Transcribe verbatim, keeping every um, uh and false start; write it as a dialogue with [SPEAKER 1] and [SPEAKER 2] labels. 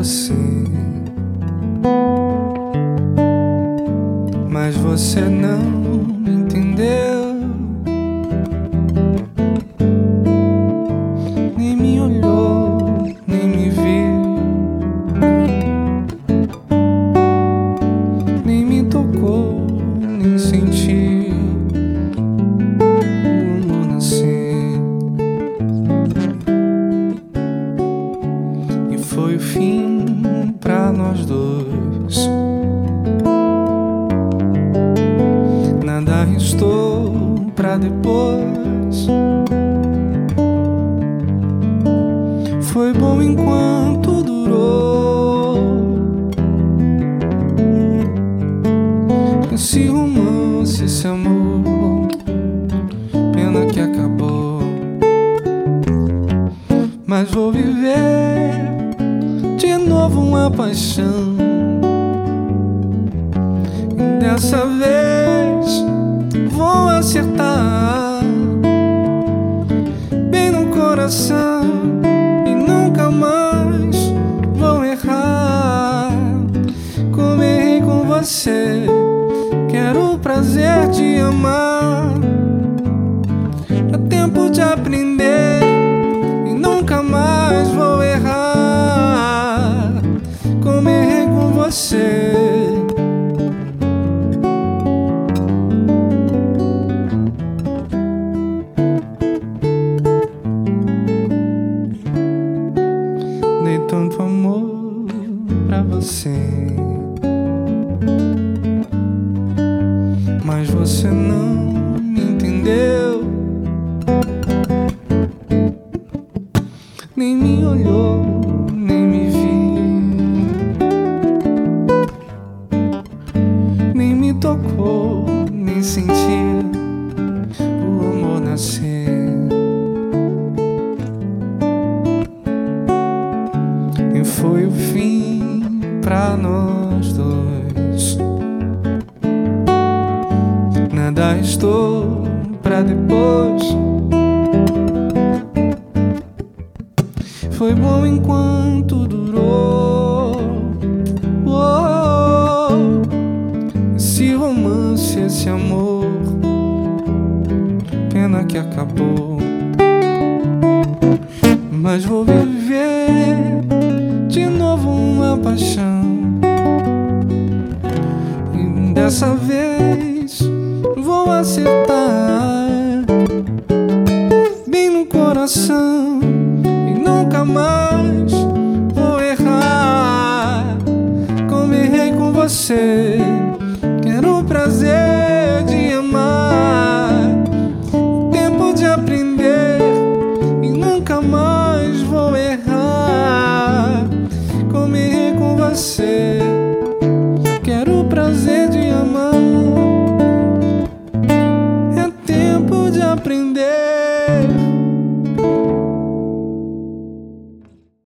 [SPEAKER 1] você, mas você não entendeu, nem me olhou, nem me viu, nem me tocou, nem sentiu o amor nascer. E foi o fim pra nós dois. Nada restou pra depois. Foi bom enquanto durou. Esse romance, esse amor, pena que acabou. Mas vou viver de novo uma paixão. E dessa vez vou acertar bem no coração e nunca mais vou errar. Como errei com você, quero o prazer de amar. É tempo de aprender e nunca mais vou errar. Como errei com você. Dei tanto amor pra você, mas você não me entendeu, nem me olhou, nem me viu, nem me tocou, nem sentiu o amor nascer. E foi o fim pra nós dois. Nada restou pra depois. Foi bom enquanto durou. Oh, esse romance, esse amor, pena que acabou. Mas vou viver de novo uma paixão. E dessa vez vou acertar bem no coração e nunca mais vou errar. Como errei com você, quero o prazer de amar. Tempo de aprender e nunca mais vou errar. Como errei com você, quero o prazer